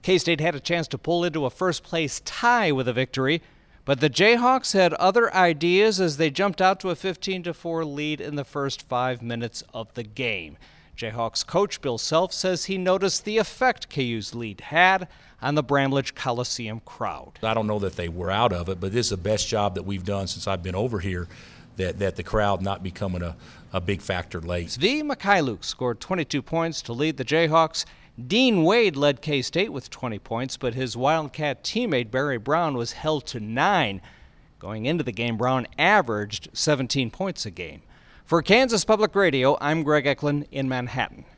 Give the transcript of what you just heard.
K-State had a chance to pull into a first-place tie with a victory, but the Jayhawks had other ideas as they jumped out to a 15-4 lead in the first 5 minutes of the game. Jayhawks coach Bill Self says he noticed the effect KU's lead had on the Bramlage Coliseum crowd. I don't know that they were out of it, but this is the best job that we've done since I've been over here, that the crowd not becoming a big factor late. Zvi Mikhailuk scored 22 points to lead the Jayhawks. Dean Wade led K-State with 20 points, but his Wildcat teammate Barry Brown was held to 9. Going into the game, Brown averaged 17 points a game. For Kansas Public Radio, I'm Greg Eklund in Manhattan.